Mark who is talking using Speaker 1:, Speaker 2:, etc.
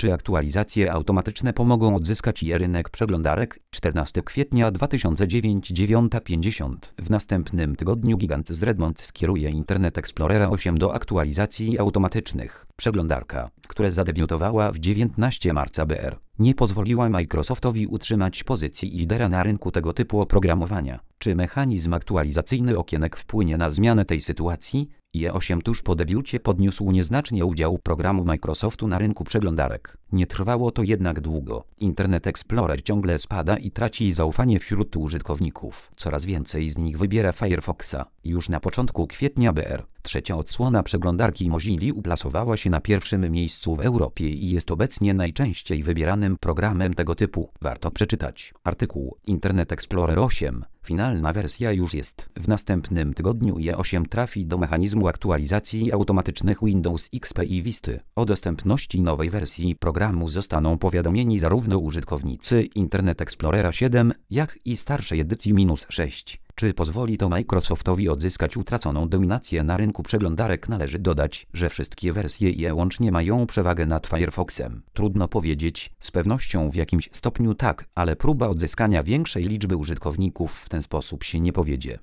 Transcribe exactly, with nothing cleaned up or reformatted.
Speaker 1: Czy aktualizacje automatyczne pomogą odzyskać je rynek przeglądarek? czternastego kwietnia dwa tysiące dziewiątego, dziewiąta pięćdziesiąt. W następnym tygodniu gigant z Redmond skieruje Internet Explorera osiem do aktualizacji automatycznych. Przeglądarka, która zadebiutowała w dziewiętnastego marca B R, nie pozwoliła Microsoftowi utrzymać pozycji lidera na rynku tego typu oprogramowania. Czy mechanizm aktualizacyjny okienek wpłynie na zmianę tej sytuacji? I E osiem tuż po debiucie podniósł nieznacznie udział programu Microsoftu na rynku przeglądarek. Nie trwało to jednak długo. Internet Explorer ciągle spada i traci zaufanie wśród użytkowników. Coraz więcej z nich wybiera Firefoxa. Już na początku kwietnia B R, trzecia odsłona przeglądarki Mozilla uplasowała się na pierwszym miejscu w Europie i jest obecnie najczęściej wybieranym programem tego typu. Warto przeczytać artykuł Internet Explorer osiem. Finalna wersja już jest. W następnym tygodniu E osiem trafi do mechanizmu aktualizacji automatycznych Windows X P i Visty. O dostępności nowej wersji programu zostaną powiadomieni zarówno użytkownicy Internet Explorera siedem, jak i starszej edycji minus sześć. Czy pozwoli to Microsoftowi odzyskać utraconą dominację na rynku przeglądarek? Należy dodać, że wszystkie wersje I E łącznie mają przewagę nad Firefoxem. Trudno powiedzieć, z pewnością w jakimś stopniu tak, ale próba odzyskania większej liczby użytkowników w ten sposób się nie powiedzie.